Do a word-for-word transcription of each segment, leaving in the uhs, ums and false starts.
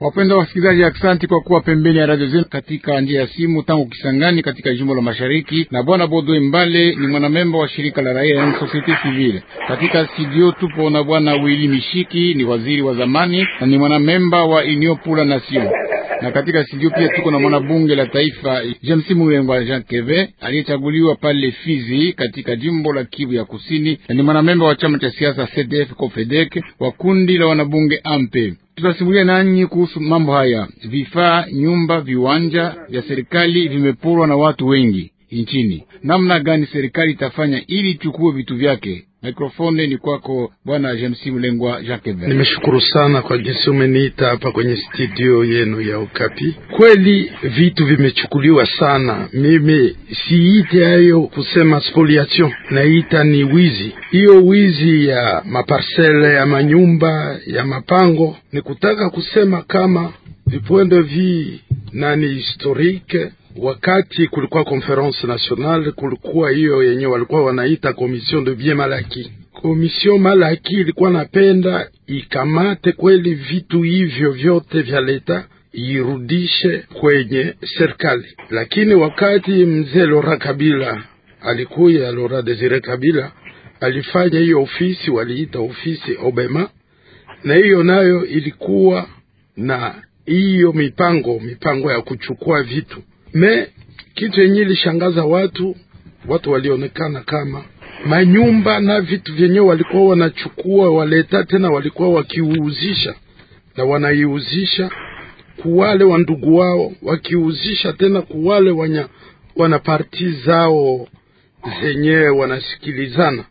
Wapenda wasikilizaji, aksanti kwa kuwa pembeni ya radio zenu katika njia ya simu tangu Kisangani katika jimbo la Mashariki. Na bwana Bodo Mbale ni mwanamemba wa shirika la raia na society civile. Katika studio tupo na bwana Willy Mishiki, ni waziri wa zamani na ni mwanamemba wa Union pour la Nation. Na katika studio pia tuko na mwanabunge la taifa James Mulengwa Jean Keve aliyechaguliwa pale Fizi katika jimbo la Kivu ya Kusini, na ni mwanamemba wa chama cha siasa C D F Confedec wa kundi la wanabunge Ampe. Tutasimulia nanyi kuhusu mambo haya. Vifaa, nyumba, viwanja vya serikali vimeporwa na watu wengi nchini. Namna gani serikali itafanya ili ichukue vitu vyake? Mikrofoni ni kwako bwana James Mulengwa Jacques. Nimeshukuru sana kwa jinsi umeniita hapa kwenye studio yenu ya Okapi. Kweli vitu vimechukuliwa sana. Mimi siite hayo kusema spoliation, naita ni wizi. Hiyo wizi ya maparcele, ya manyumba, ya mapango, ni kutaka kusema kama du point de vue nani historique. Wakati kulikuwa conference nationale, kulikuwa hiyo yenye walikuwa wanaita commission de bien malaki. Commission malaki ilikuwa napenda ikamate kweli vitu hivyo vyote vya leta irudishe kwenye serikali. Lakini wakati mzee Laurent Kabila alikuya, Laurent Desire Kabila alifanya hiyo ofisi, waliita ofisi Obema, na hiyo nayo ilikuwa na hiyo mipango mipango ya kuchukua vitu. Me kitu yenye ilishangaza watu, watu walionekana kama manyumba na vitu vyenye walikuwa wanachukua waleta tena walikuwa wakiuzisha, na wanaiuzisha kuwale wa ndugu wao, wakiuzisha tena kuwale wanya, wana parti zao zenye wanasikilizana.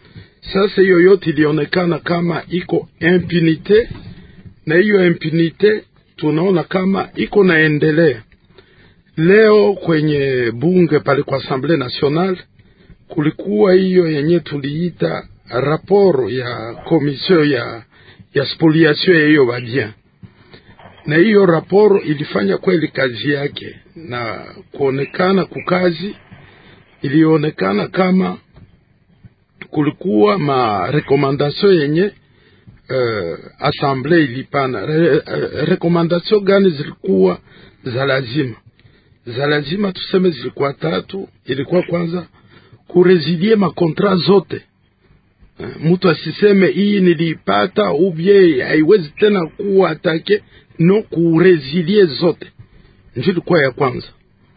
Sasa hiyo yote ilionekana kama iko impunite, na hiyo impunite tunaona kama iko naendelea. Leo kwenye bunge pale kwa Assemblée Nationale kulikuwa hiyo yenye tuliita rapport ya commission ya ya spoliation ya hiyo badia, na hiyo rapport ilifanya kweli kazi yake, na kuonekana kukazi ilionekana kama kulikuwa ma recommandation yenye uh, Assemblée ilipana. Re, uh, recommandation gani zilikuwa za lazima? Za lazima tuseme zilikuwa tatu. Ilikuwa kwanza kurezilie makontra zote. Mtu asiseme hii nilipata ubie haiwezi tena kuwa atake, no, kurezilie zote. Ndio ilikuwa ya kwanza.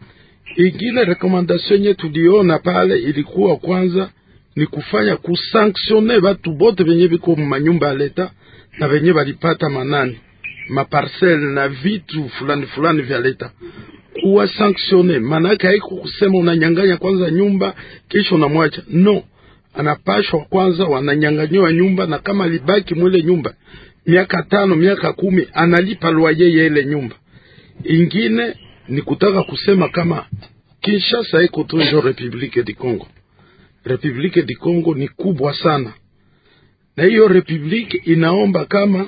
Ingine recommandation yetu tuliona pale ilikuwa kwanza ni kufanya kusanctionner watu bote wenye biko manyumba ya leta na wenye walipata manani maparcelle na vitu fulani fulani vya leta, kuwa sanctionne. Manaka haiko kusema unanyanganya kwanza nyumba kisha unamwacha, no, anapashwa kwanza wananyanganywa nyumba, na kama libaki mwele nyumba miaka tano miaka kumi analipa loyer ya ile nyumba. Ingine ni kutaka kusema kama Kinshasa haiko tu ndio Republique du Congo. Republique du Congo ni kubwa sana, na hiyo republique inaomba kama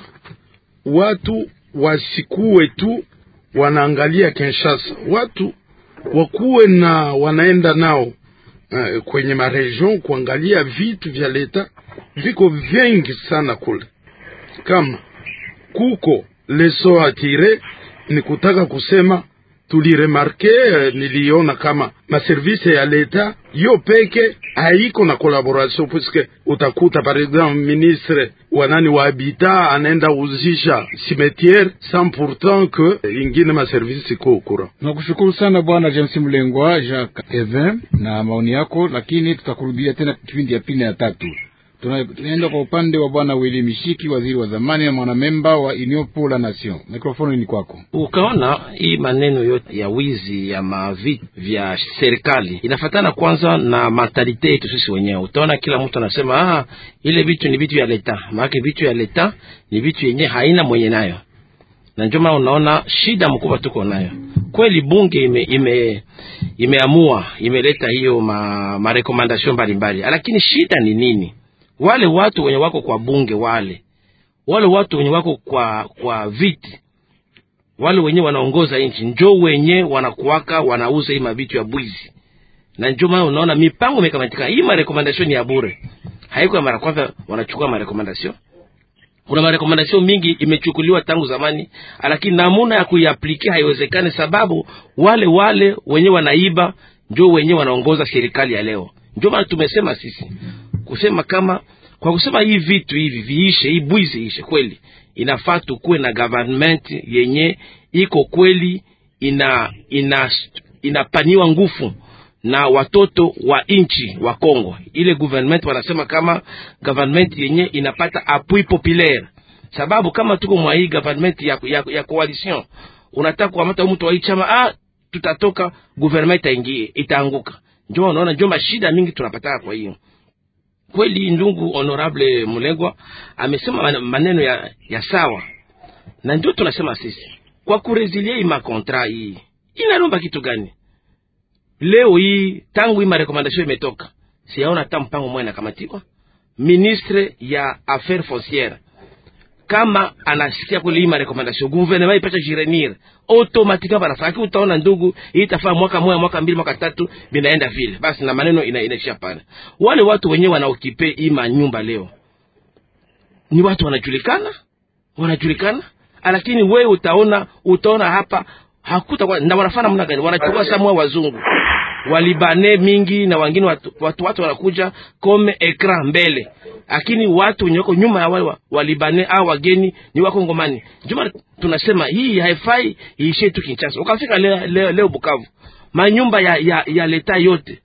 watu wasikue tu wanaangalia Kinshasa, watu wakuwe na wanaenda nao uh, kwenye maregion kuangalia vitu vya leta. Viko vingi sana kule, kama kuko leso atire, ni kutaka kusema tuliremarke, uh, niliona kama maservice ya leta yo peke haiko na collaboration, puisque utakuta par exemple ministre wanani wa habitat anaenda uzisha cimetière sans pourtant que ingine ma service iko ukura. Nakushukuru sana bwana James Mulengwa Jacques Evin na maoni yako, lakini tutakurudia tena kipindi ya pili na tatu. Tunaenda kwa upande wa bwana Willy Mishiki, waziri wa zamani na mwanamemba wa Union pour la Nation. Mikrofoni ni kwako. Ukaona hii maneno yote ya wizi ya mavitu vya serikali inafatana kwanza na mentalite yetu sisi wenyewe. Utaona kila mtu anasema ah, ile vitu ni vitu ya leta. Maana vitu ya leta ni vitu yenye haina mwenye nayo. Na ndio maana unaona shida mkubwa tuko nayo. Kweli bunge ime ime imeamua imeleta hiyo ma, ma recommendation mbalimbali. Lakini shida ni nini? Wale watu wenye wako kwa bunge, wale wale watu wenye wako kwa kwa viti, wale wenye wanaongoza nchi, njoo wenye wanakuwaka wanauza hii mabitu ya bwizi. Na njoo maana unaona mipango imekamatika. Hii ma recommendation ya bure. Haiko mara kwanza wanachukua ma recommendation. kuna marekomendation mingi imechukuliwa tangu zamani, lakini namuna ya kuiaplike haiwezekani, sababu wale wale wenye wanaiba ndio wenye wanaongoza serikali ya leo. Ndio maana tumesema sisi kusema kama kwa kusema hii vitu hivi viishe, hii bwizi ishe kweli, inafaa tukue na government yenye iko kweli ina ina inapaniwa nguvu na watoto wa inchi wa Kongo. Ile government wanasema kama government yenye inapata appui populaire, sababu kama tuko mwa hii government ya, ya, ya coalition, unataka kuamata mtu wa chama, ah tutatoka government ingie itaanguka. Njoo unaona, njoo mashida mingi tunapata. Kwa hiyo kweli ndungu honorable Mulegwa amesema maneno ya, ya sawa, na ndio tunasema sisi kwa kurezilia hii makontra hii inalomba kitu gani leo hii. Tangu hii recommendation imetoka, siyaona hata mpango mmoja nakamatiwa. Ministre ya affaires foncières kama anasikia kweli hii recommendation, gouvernement ipata jirenir automatiquement banafaki. Utaona ndugu, hii itafaa mwaka moja, mwaka mbili, mwaka tatu binaenda vile basi, na maneno ina inaisha pale. Wale watu wenyewe wanaokipe hii manyumba leo ni watu wanajulikana, wanajulikana, lakini wewe utaona utaona hapa hakuta kwa, na wanafanya mna gani? Wanachukua samwa wazungu walibane mingi na wengine watu watu, watu wanakuja kome ekran mbele, lakini watu wenyeko nyuma ya wale walibane au wageni ni wako ngomani. Juma tunasema hii haifai iishe tu Kinshasa. Ukafika leo, leo, leo Bukavu, manyumba ya ya, ya leta yote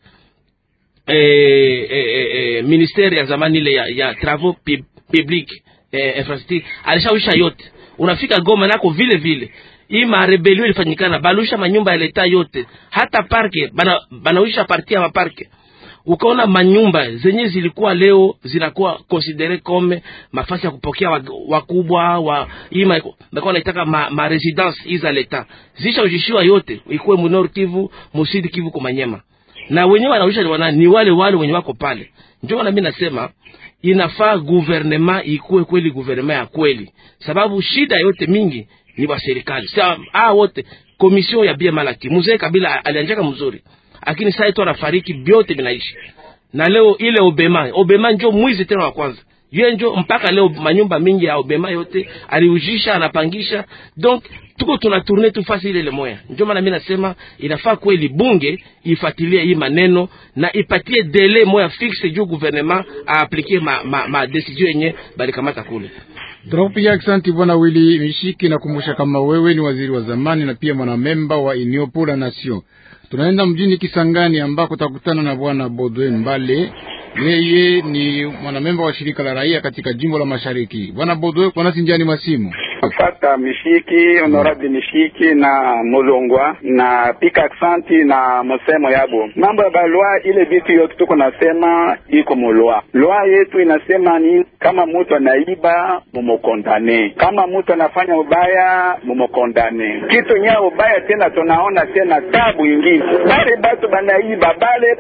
eh eh eh ministeri ya zamani ile ya, ya travaux publics eh, infrastructure alishawisha yote. Unafika Goma nako vile vile hii marebelio ilifanyikana, balusha manyumba ya leta yote, hata parke bana banawisha partia wa parke. Ukaona manyumba zenye zilikuwa leo zinakuwa considéré comme mafasi ya kupokea wakubwa wa hii mako naitaka ma, ma residence iza leta zisha ujishiwa yote, ikuwe mu Nord Kivu, mu Sud Kivu, kwa Manyema, na wenyewe wanawisha wana ni wale wale wenye wako pale. Ndio na mimi nasema inafaa gouvernement ikuwe kweli gouvernement ya kweli, sababu shida yote mingi ni wa serikali. Sasa ah wote commission ya Bia Malaki Mzee Kabila alianjaka mzuri, lakini sasa ito anafariki biote binaishi. Na leo ile Obema, Obema ndio mwizi tena wa kwanza. Yeye ndio mpaka leo manyumba mingi ya Obema yote aliujisha, anapangisha. Donc tuko tuna tourner tu fasi ile ile moya. Ndio maana mimi nasema inafaa kweli bunge ifuatilie hii maneno na ipatie délai moya fixe juu gouvernement a appliquer ma ma, ma decision yenye bali kamata kule. Tunakupigia asante Bwana Willy Mishiki, na kumbusha kama wewe ni waziri wa zamani na pia mwanamemba wa Union pour la Nation. Tunaenda mjini Kisangani ambako tutakutana na Bwana Baudouin Mbale. Yeye ni mwanamemba wa shirika la raia katika jimbo la Mashariki. Bwana Baudouin, kwa nasi njiani masimu. Fata Mishiki, honorable Mishiki na Mulongwa na pika aksanti na msemo yabo. Mambo ya balwa ile vitu yote tuko nasema iko mulwa. Lwa yetu inasema ni kama mtu anaiba mumokondane. Kama mtu anafanya ubaya mumokondane. Kitu nya ubaya tena tunaona tena tabu ingine. Bale batu banaiba bale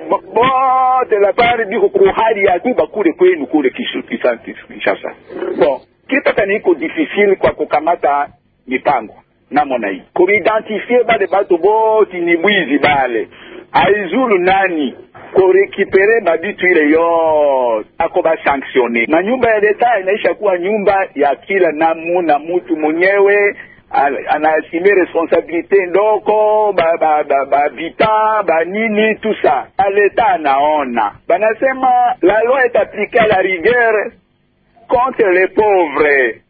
bote la pale biko kuhali ya kuba kule kwenu kule kishu kisanti Kinshasa. Bon. Kita niko difficile kwa kukamata mipango namona hii kuidentifie bale batu boti ni bwizi bale aizulu nani ko récupérer mabitu ile yo ako ba sanctionner na nyumba ya leta inaisha kuwa nyumba ya kila namu na mtu mwenyewe anaassumer responsabilité ndoko ba ba ba, ba vita ba nini tout ça leta naona banasema la loi est appliquée à la rigueur contre les pauvres.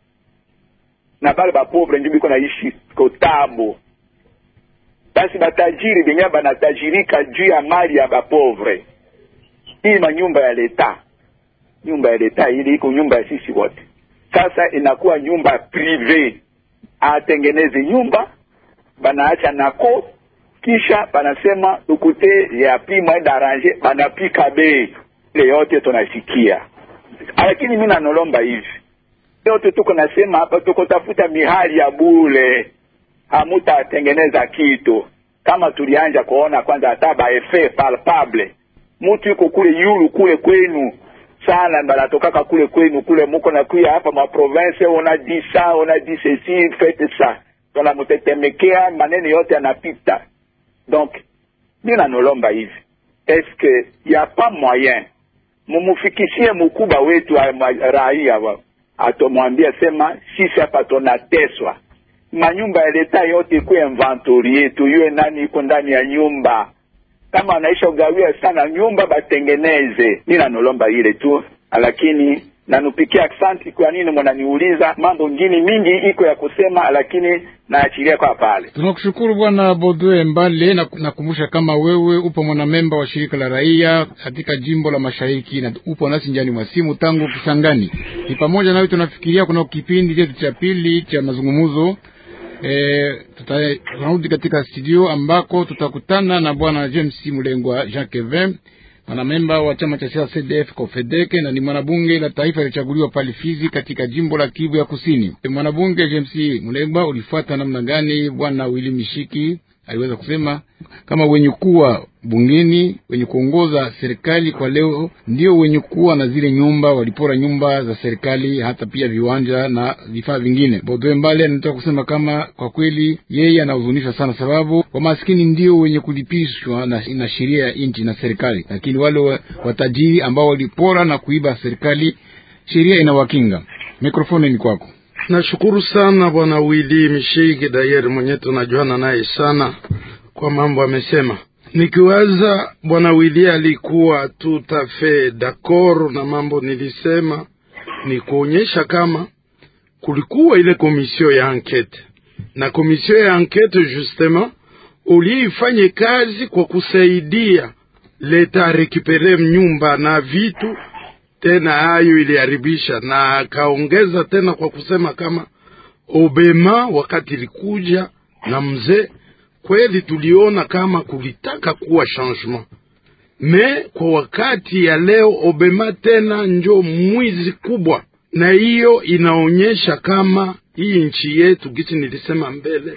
Na bale ba pauvre ndio biko naishi kwa tabu. Basi batajiri benye banatajirika juu ya mali ya ba pauvre. Hii manyumba ya leta. Nyumba ya leta ile iko nyumba ya sisi wote. Sasa inakuwa nyumba privé. Atengeneze nyumba banaacha nako kisha banasema ukute ya pima d'arranger banapika bei. Ile yote tunasikia. Lakini mimi nanolomba hivi. Yote tuko nasema hapa tuko tafuta mihali ya bure. Hamuta tengeneza kitu. Kama tulianja kuona kwanza ataba effet palpable. Mtu yuko kule yulu kule kwenu. Sana banatokaka kule kwenu kule muko na kuya hapa ma province on a dit ça, on a dit ceci, faites ça. Tuna mutetemekea maneno yote yanapita. Donc mimi nanolomba hivi. Est-ce que y a pas moyen mumufikishie mkubwa wetu raia wa atomwambia sema sisi hapa tunateswa, manyumba ya leta yote kwa inventory yetu, yue nani iko ndani ya nyumba, kama anaisha ugawia sana nyumba batengeneze. Nina nolomba ile tu, lakini nanupikia aksanti kwa nini mnaniuliza mambo ngini mingi iko ya kusema, lakini naachilia kwa pale. Tunakushukuru Bwana Baudouin Mbale, na nakumbusha kama wewe upo mwanamemba wa shirika la raia katika jimbo la Mashariki na upo nasi njani mwa simu tangu Kisangani. Ni pamoja nawe tunafikiria kuna kipindi chetu cha pili cha mazungumzo. Eh, tutarudi katika studio ambako tutakutana na Bwana James Mulengwa Jean Kevin, mwanamemba wa chama cha siasa C D F Kofedeke, na ni mwanabunge la taifa alichaguliwa pale Fizi katika jimbo la Kivu ya Kusini. Mwanabunge James Mulengwa, ulifuata namna gani Bwana Willy Mishiki aliweza kusema kama wenye kuwa bungeni, wenye kuongoza serikali kwa leo ndio wenye kuwa na zile nyumba, walipora nyumba za serikali, hata pia viwanja na vifaa vingine. Baudouin Mbale anataka kusema kama kwa kweli yeye anahuzunisha sana, sababu wa maskini ndio wenye kulipishwa na, na sheria ya nchi na serikali, lakini wale watajiri ambao walipora na kuiba serikali sheria inawakinga. Mikrofoni ni kwako. Nashukuru sana Bwana Willy Mishiki Dayer, mwenye tunajuana naye sana kwa mambo amesema. Nikiwaza Bwana Willy alikuwa tout à fait d'accord na mambo nilisema, ni kuonyesha kama kulikuwa ile komisio ya enquête, na komisio ya enquête justement uliifanye kazi kwa kusaidia leta rekipere nyumba na vitu tena hayo iliharibisha, na kaongeza tena kwa kusema kama Obema wakati ilikuja na mzee, kweli tuliona kama kulitaka kuwa changement, me kwa wakati ya leo Obema tena njo mwizi kubwa, na hiyo inaonyesha kama hii nchi yetu gisi nilisema mbele,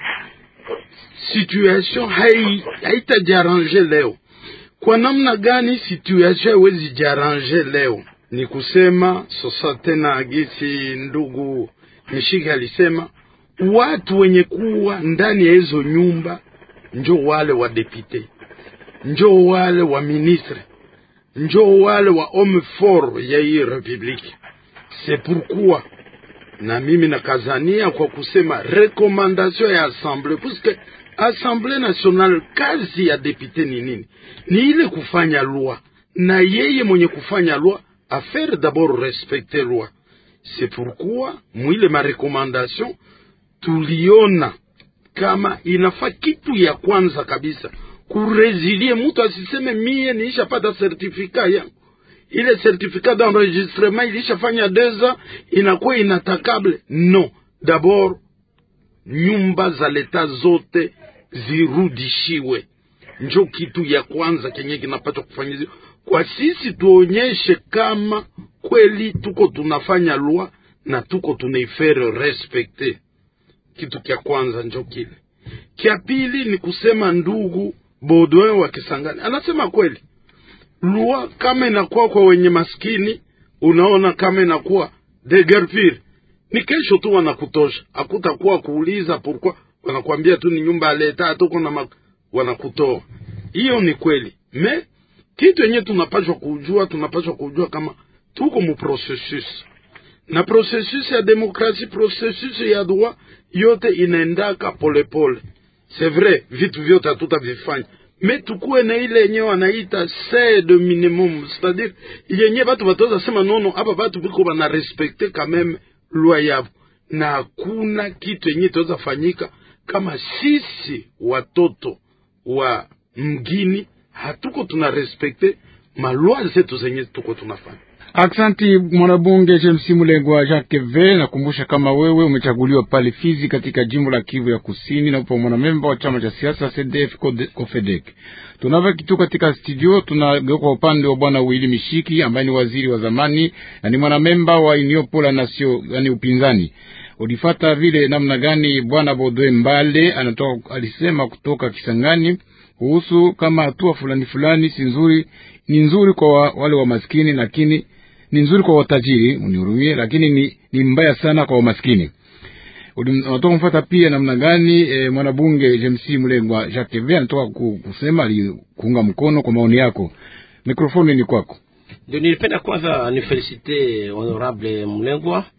situation hai haitajaranje leo. Kwa namna gani situation haiwezi jaranje leo? Ni kusema sasa tena agisi ndugu Mishiki alisema watu wenye kuwa ndani ya hizo nyumba njo wale wa depute, njo wale wa ministre, njo wale wa homme fort ya hii republique. C'est pourquoi na mimi nakazania kwa kusema recommandation ya assemblée, puisque assemblée nationale kazi ya depute ni nini? Ni ile kufanya loi, na yeye mwenye kufanya loi à faire d'abord respecter loi. C'est pourquoi mwile ma recommandation tuliona kama inafa kitu ya kwanza kabisa kurezilie mtu asiseme mie niisha pata certificat ya ile certificat d'enregistrement ilisha fanya deux ans inakuwa inatakable. Non, d'abord nyumba za leta zote zirudishiwe, njo kitu ya kwanza kenye kinapaswa kufanyizwa. Kwa sisi tuonyeshe kama kweli tuko tunafanya loi na tuko tunaifere respecte. Kitu kia kwanza njo kile. Kia pili ni kusema ndugu Baudouin wa Kisangani anasema kweli, loi kama inakuwa kwa wenye maskini, unaona kama inakuwa de guerre, ni kesho tu wanakutosha, hakutakuwa kuuliza pourquoi, wanakuambia tu ni nyumba ya leta tuko na wanakutoa. Hiyo ni kweli. Me kitu yenye tunapaswa kujua, tunapaswa kujua kama tuko mu processus, na processus ya demokrasi, processus ya droit yote inaendaka pole pole. C'est vrai, vitu vyote hatutavifanya, me tukue na ile yenye wanaita c'est de minimum, c'est-à-dire yenye batu batoza sema nono hapa batu biko bana respecte quand même loi yao, na kuna kitu yenye toza fanyika kama sisi watoto wa mgini hatuko tunarespekte malua zetu zenye tuko tunafanya. Aksanti mwanabunge James Mulengwa Jacques V, nakumbusha kama wewe umechaguliwa pale Fizi katika jimbo la Kivu ya Kusini na upo mwanamemba wa chama cha siasa C D F Kofedek. Tunava kitu katika studio, tunageuka upande wa Bwana Willy Mishiki ambaye ni waziri wa zamani na ni mwanamemba wa Union pour la Nation, yani upinzani. Ulifata vile namna gani Bwana Baudouin Mbale anatoka alisema kutoka Kisangani kuhusu kama hatua fulani fulani si nzuri, ni nzuri kwa wa, wale wa maskini, lakini ni nzuri kwa watajiri, unihurumie, lakini ni, ni mbaya sana kwa maskini. Unatoka kumfuata pia namna gani e, mwanabunge James Mulengwa Jacques V anatoka kusema kuunga mkono kwa maoni yako. Mikrofoni ni kwako. Ndio nilipenda kwanza ni felicite honorable Mulengwa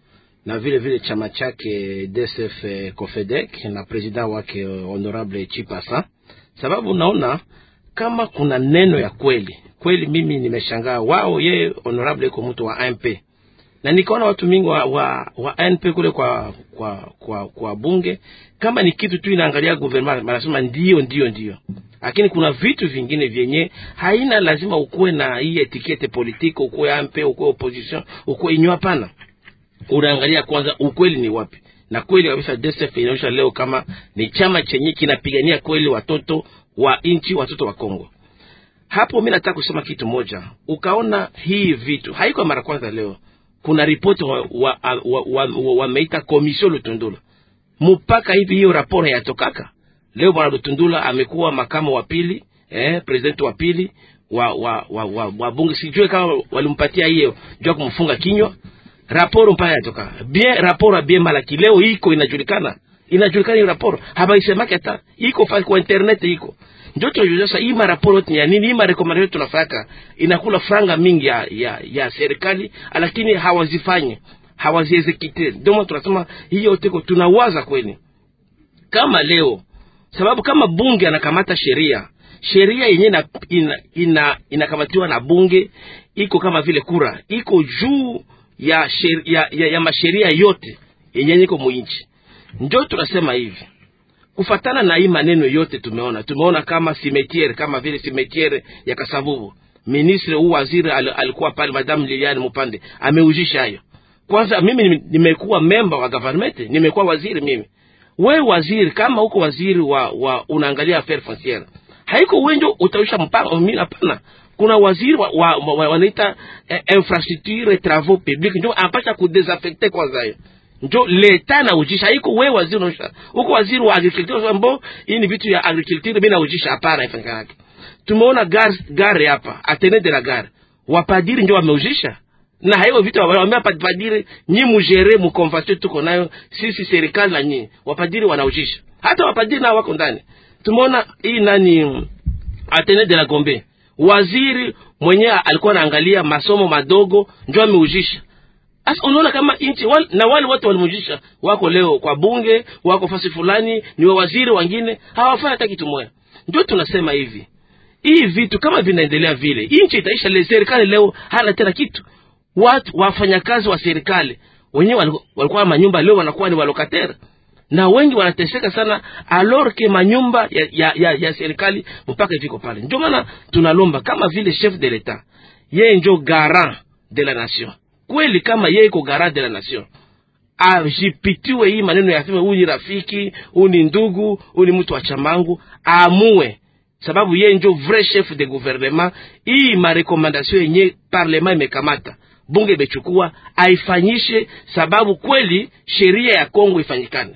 na vile vile chama chake D S F Cofedec na president wake honorable Chipasa, sababu naona kama kuna neno ya kweli kweli. Mimi nimeshangaa wao, ye honorable iko mtu wa A N P, na nikaona watu mingi wa, wa, wa A N P kule kwa kwa kwa kwa bunge, kama ni kitu tu inaangalia government wanasema ndio ndio ndio, lakini kuna vitu vingine vyenye haina lazima ukuwe na hii etikete politiki, ukuwe A N P, ukuwe opposition, ukuwe inyo. Hapana, unaangalia kwanza ukweli ni wapi. Na kweli kabisa D S F inaonyesha leo kama ni chama chenye kinapigania kweli watoto wa inchi, watoto wa Kongo. Hapo mimi nataka kusema kitu moja. Ukaona hii vitu haiko mara kwanza leo. Kuna ripoti wa wa, wa, wa, wa, wa meita Commission Lutundula. Mpaka hivi hiyo raporo yatokaka. Leo bwana Lutundula amekuwa makamu wa pili, eh president wa pili wa wa wa, wa, wa bunge. Sijue kama walimpatia hiyo jua kumfunga kinywa. Raporo mpaka yatoka. Bien raporo bien malaki leo iko inajulikana. Inajulikana hiyo raporo. Haba isemake hata iko fa kwa internet iko. Ndio tunajua sasa hii raporo ni ya nini, hii recommendation tunafaka inakula franga mingi ya ya, ya serikali, lakini hawazifanye, hawaziexecute. Ndio tunasema hiyo teko tunawaza kweli. Kama leo sababu kama bunge anakamata sheria, sheria yenyewe ina, ina, ina inakamatiwa na bunge, iko kama vile kura, iko juu ya sheria ya, ya masheria yote yenyewe iko mwinchi. Ndio tunasema hivi. Kufatana na hii maneno yote tumeona, tumeona kama cimetière, kama vile cimetière ya Kasavubu. Ministre au waziri al, alikuwa pale Madame Liliane Mupande, ameujisha hayo. Kwanza mimi nimekuwa member wa government, nimekuwa waziri mimi. Wewe waziri kama uko waziri wa, wa unaangalia affaires foncières, haiko wenjo utaisha mpango. Mimi hapana. Kuna waziri wa, wa, wa, wa wanaita eh, infrastructure et travaux publics, ndio apacha kudesaffecter kwanza hiyo. Ndio leta na ujisha, haiko wewe waziri unaosha. Uko waziri wa agriculture sambo, hii ni vitu ya agriculture bila ujisha, hapana ifanyika yake. Tumeona gare gare hapa, atene de la gare. Wapadiri ndio wameujisha. Na hayo vitu wameambia padiri nyi mujere mu convention tuko nayo sisi serikali na nyi. Wapadiri wanaujisha. Hata wapadiri na wako ndani. Tumeona hii nani atene de la Gombe. Waziri mwenyewe alikuwa anaangalia masomo madogo ndio ameujisha. Asa unaona kama inchi wal, na wale watu walimujisha wako leo kwa bunge, wako fasi fulani, ni wa waziri wengine hawafanya hata kitu moja. Ndio tunasema hivi. Hii vitu kama vinaendelea vile, inchi itaisha. Le serikali leo hana tena kitu. Watu wafanyakazi wa serikali wenyewe walikuwa manyumba, leo wanakuwa ni walokatera. Na wengi wanateseka sana alors que manyumba ya ya, ya, ya serikali mpaka ifiko pale. Ndio maana tunalomba kama vile chef de l'etat, yeye ndio garant de la nation. Kweli kama yeye iko garant de la nation, ajipitiwe hii maneno ya sema huyu ni rafiki, huyu ni ndugu, huyu ni mtu wa chamangu, amue. Sababu yeye ndio vrai chef de gouvernement. Hii ma recommandation yenye parlement imekamata, bunge imechukua, aifanyishe, sababu kweli sheria ya Kongo ifanyikane.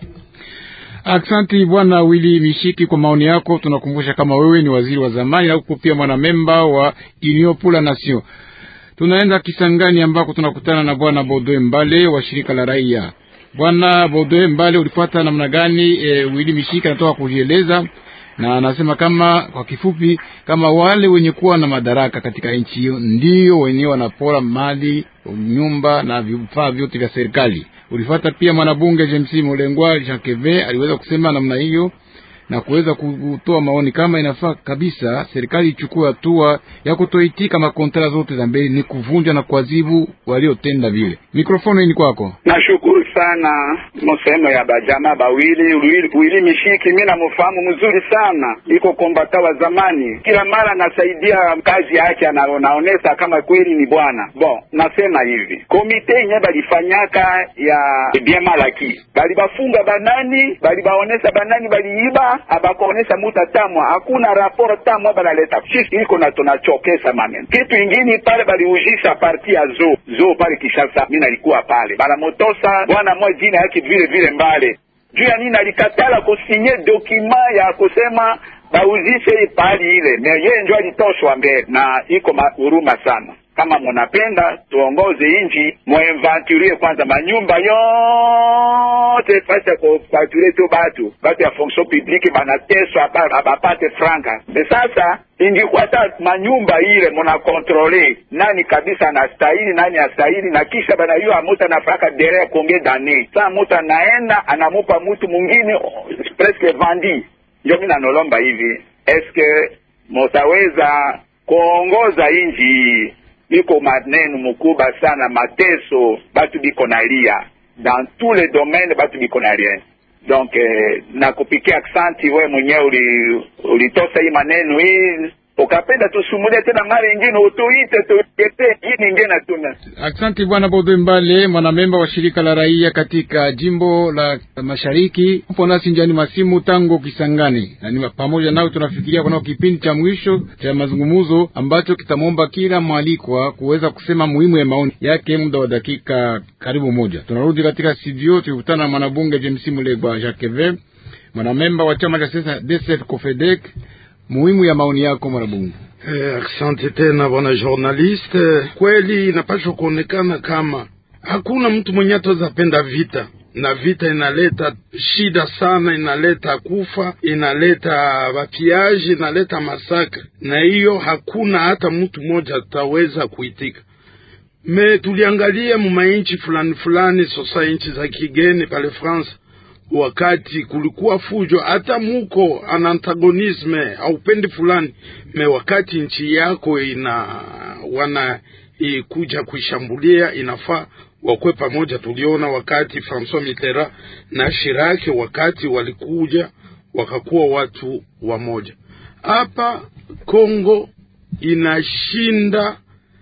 Aksanti bwana Willy Mishiki kwa maoni yako. Tunakumbusha kama wewe ni waziri wa zamani na uko pia mwanamemba wa Union pour la Nation. Tunaenda Kisangani ambako tunakutana na bwana Baudouin Mbale wa shirika la raia. Bwana Baudouin Mbale, ulipata namna gani e, Willy Mishiki anatoka kujieleza na anasema kama kwa kifupi kama wale wenye kuwa na madaraka katika nchi hiyo ndio wenyewe wanapora mali, nyumba na vifaa vyote vya serikali. Ulifuata pia mwanabunge James Mulengwa Jean Keve aliweza kusema namna hiyo na kuweza kutoa maoni kama inafaa kabisa serikali ichukue hatua ya kutoitika makontra zote za mbele, ni kuvunja na kuadhibu waliotenda vile. Mikrofoni ni kwako. Nashukuru sana msemo ya bajama bawili Willy Mishiki, mimi namfahamu mzuri sana, iko kombata wa zamani, kila mara nasaidia kazi yake, anaonesa kama kweli ni bwana. Bon, nasema hivi, komite yenye balifanyaka ya bien malaki, bali bafunga banani, bali baonesa banani baliiba, abakonesa muta tamwa, hakuna raporo tamwa banaleta. Sisi iko na tunachokesa maneno. Kitu ingine pale baliujisha parti ya zo zo pale Kishasa, mimi nilikuwa pale bala motosa bwana mmoja jina yake vile vile Mbale. Juu ya nini alikatala kusinye dokima ya kusema bauzishe pale ile, na yeye ndio alitoshwa mbele, na iko huruma sana. kama mnapenda tuongoze inji, muinventurie kwanza manyumba yote fasi ya kufaturie tu batu batu ya fonction publique banateswa abapate franka. Sasa ingekuwa ta manyumba ile muna kontrole nani kabisa anastahili nani astahili, na kisha bana hiyo amuta na fraka derrière combien d'années. Sasa muta naenda anamupa mtu mwingine presque vendi. Ndio mimi nanolomba hivi, eske mutaweza kuongoza inji? Biko maneno mkubwa sana, mateso batu biko nalia dans tous les domaines, batu biko nalia. Donc eh, na kupikia aksanti wewe mwenyewe uli ulitosa hii maneno hii, ukapenda tusumulie tena mara nyingine utuite tuite hii nyingine tuna. Aksanti bwana Baudouin Mbale, mwanamemba wa shirika la raia katika jimbo la Mashariki. Upo nasi njiani masimu tangu Kisangani. Na ni pamoja nao tunafikiria kuna kipindi cha mwisho cha mazungumzo ambacho kitamwomba kila mwalikwa kuweza kusema muhimu ya maoni yake muda wa dakika karibu moja. Tunarudi katika studio tukutana na mwanabunge James Mulegwa Jacques V, mwanamemba wa chama cha siasa D C F Cofedec. Muhimu ya maoni yako mwanabunge. Eh, asante tena bwana journaliste. Kweli inapaswa kuonekana kama hakuna mtu mwenye atazapenda vita, na vita inaleta shida sana, inaleta kufa, inaleta bapiaji, inaleta masaka, na hiyo hakuna hata mtu mmoja ataweza kuitika. Me tuliangalia mumainchi fulani fulani, sasa inchi za kigeni pale France, wakati kulikuwa fujo, hata muko an antagonisme au pendi fulani, me wakati nchi yako ina wana ikuja kuishambulia, inafaa wakwe pamoja. Tuliona wakati François Mitterrand na Chirac wakati walikuja wakakuwa watu wamoja. Hapa Kongo inashinda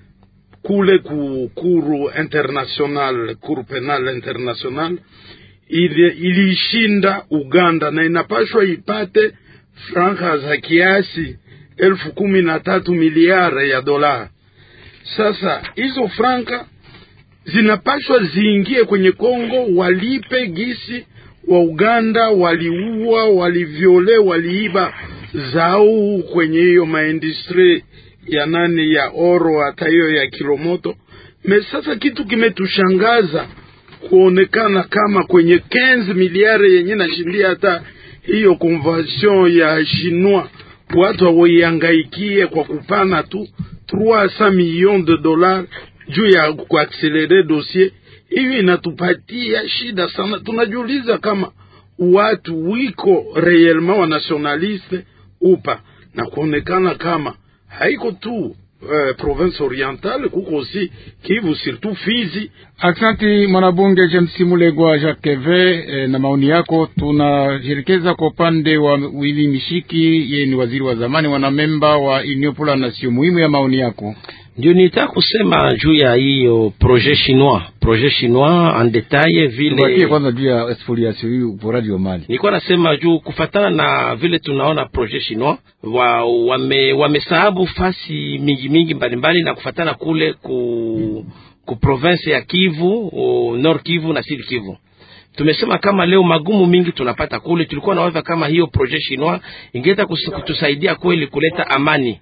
kule kukuru international, kuru penal international, ili ilishinda Uganda, na inapashwa ipate franka za kiasi elfu kumi na tatu miliari ya dola. Sasa hizo franka zinapashwa ziingie kwenye Kongo, walipe gisi wa Uganda waliua, waliviole, waliiba zao kwenye hiyo maindustry ya nani ya oro, hata hiyo ya Kilomoto. Me sasa kitu kimetushangaza kuonekana kama kwenye quinze miliari yenye nashindia hata hiyo convention ya Chinois, watu hawaiangaikie kwa kupana tu trois cents millions de dollars juu ya kuakselere dossier. Hivi inatupatia shida sana. Tunajiuliza kama watu wiko réellement wa nationaliste upa, na kuonekana kama haiko tu Uh, province orientale, kuko aussi Kivu, surtout Fizi. Aksanti mwanabunge James Mulegwa Jacques V, eh, na maoni yako. Tunajielekeza kwa upande wa Willy Mishiki, yeye ni waziri wa zamani wanamemba wa Union pour la Nation. Muhimu ya maoni yako. Ndio nitaka kusema juu ya hiyo projet chinois, projet chinois en detail vile. Tubakie kwanza juu ya exfoliation hii uporaji wa mali. Nilikuwa nasema juu kufatana na vile tunaona projet chinois wa wame wamesahabu fasi mingi mingi mbalimbali, na kufatana kule ku ku province ya Kivu, o Nord Kivu na Sud Kivu. Tumesema kama leo magumu mingi tunapata kule, tulikuwa nawaza kama hiyo projet chinois ingeta kutusaidia kweli kuleta amani.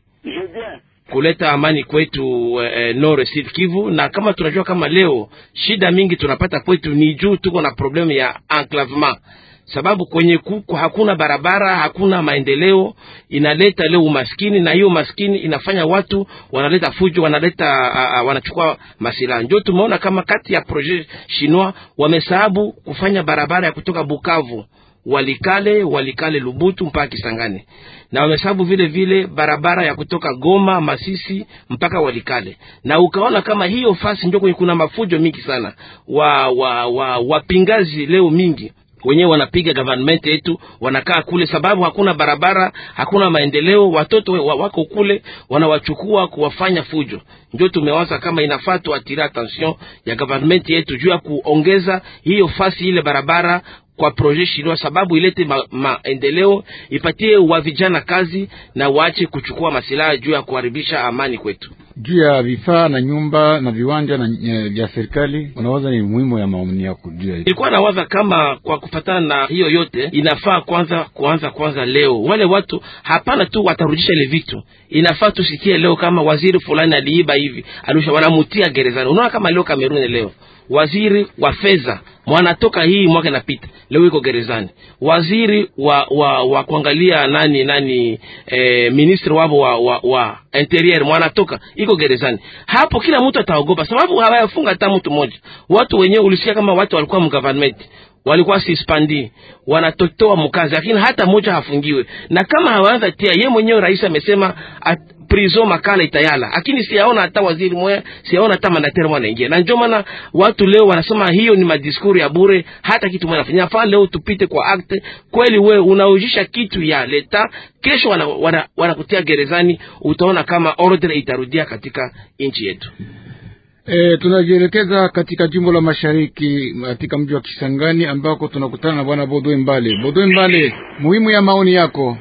kuleta amani kwetu eh, Nord Sud Kivu. Na kama tunajua kama leo shida mingi tunapata kwetu ni juu tuko na problem ya enclavement, sababu kwenye kuku hakuna barabara, hakuna maendeleo, inaleta leo umaskini, na hiyo maskini inafanya watu wanaleta fujo, wanaleta uh, wanachukua masilaha. Ndio tumeona kama kati ya projet chinois wamesahabu kufanya barabara ya kutoka Bukavu Walikale, Walikale Lubutu mpaka Kisangani, na wamesabu vile vile barabara ya kutoka Goma Masisi mpaka Walikale. Na ukaona kama hiyo fasi ndio kwenye kuna mafujo mingi sana, wa wa wa wapingazi leo mingi wenyewe wanapiga government yetu, wanakaa kule sababu hakuna barabara, hakuna maendeleo, watoto wako kule wanawachukua kuwafanya fujo. Ndio tumewaza kama inafaa tuatire attention ya government yetu juu ya kuongeza hiyo fasi ile barabara kwa projet chinois, sababu ilete maendeleo, ma ipatie wa vijana kazi na waache kuchukua masilaha juu ya kuharibisha amani kwetu. juu ya vifaa na nyumba na viwanja na vya serikali, unawaza ni muhimu ya maoni yako juu ya? Nilikuwa nawaza kama kwa kufatana na hiyo yote inafaa kwanza kuanza kwanza leo. Wale watu hapana tu watarudisha ile vitu. Inafaa tusikie leo kama waziri fulani aliiba hivi, alusha wanamutia gerezani. Unaona kama leo Kameruni leo waziri wa fedha mwanatoka hii mwaka napita leo yuko gerezani. Waziri wa wa, wa kuangalia nani nani eh, ministri wao wa, wa wa interior mwanatoka iko gerezani. Hapo kila mtu ataogopa sababu hawayafunga hata mtu mmoja. Watu wenyewe ulisikia kama watu walikuwa mu government walikuwa suspended wanatotoa mkazi, lakini hata mmoja hafungiwe. Na kama hawaanza tia yeye mwenyewe rais amesema prison makala itayala, lakini siyaona hata waziri mmoja, siyaona hata mandateri mmoja anaingia. Na ndio maana watu leo wanasema hiyo ni madiskuri ya bure, hata kitu mmoja anafanya. Fa leo tupite kwa acte kweli, wewe unaojisha kitu ya leta, kesho wana, wana, wanakutia gerezani, utaona kama order itarudia katika nchi yetu. E, tunajielekeza katika jimbo la Mashariki katika mji wa Kisangani ambako tunakutana na bwana Baudouin Mbale. Baudouin Mbale, muhimu ya maoni yako?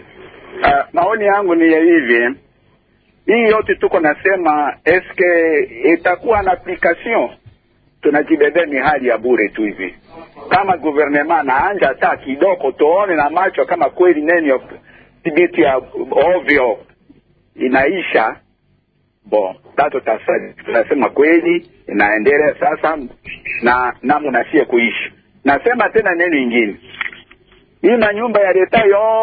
Uh, maoni yangu ni ya hivi. Hii yote tuko nasema eske itakuwa na application? Tunajibebea ni hali ya bure tu hivi. Kama gouvernement na anja hata kidogo tuone na macho kama kweli neni tibiti ya ovyo inaisha. Bon, tato tasadi, tunasema kweli inaendelea sasa na namu nasie kuishi. Nasema tena neno ingine. Hii manyumba ya leta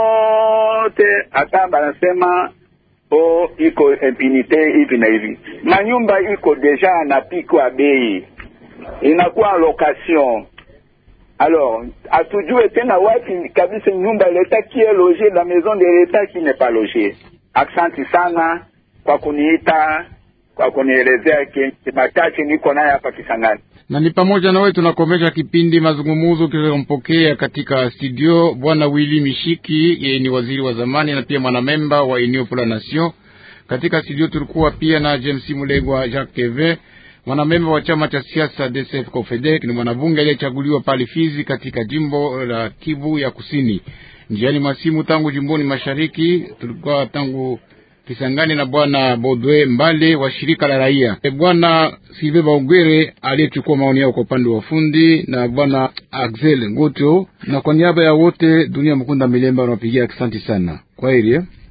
yote atamba nasema o iko impunite hivi na hivi. Manyumba iko deja na piko bei. Inakuwa location. Alors, atujue tena wapi kabisa nyumba ya leta qui est logée, la maison de l'État qui n'est pas logée. Aksanti sana kwa kuniita, kwa kunielezea kimachache niko naye hapa Kisangani. Na ni pamoja na wewe tunakomesha kipindi mazungumzo kilichompokea katika studio bwana Willy Mishiki, yeye ni waziri wa zamani na pia mwanamemba wa Union pour la Nation. Katika studio tulikuwa pia na James Mulegwa Jacques Keve, mwanamemba wa chama cha siasa D C F Confedec, ni mwanabunge aliyechaguliwa pale Fizi katika jimbo la Kivu ya Kusini. Njiani masimu tangu jimboni Mashariki tulikuwa tangu Kisangani na bwana Baudouin Mbale wa shirika la raia. E bwana Sylvain Baugere aliyechukua maoni yao kwa upande wa fundi, na bwana Axel Ngoto, na kwa niaba ya wote Dunia Mkunda Milemba wanapigia asante sana. Kwaheri.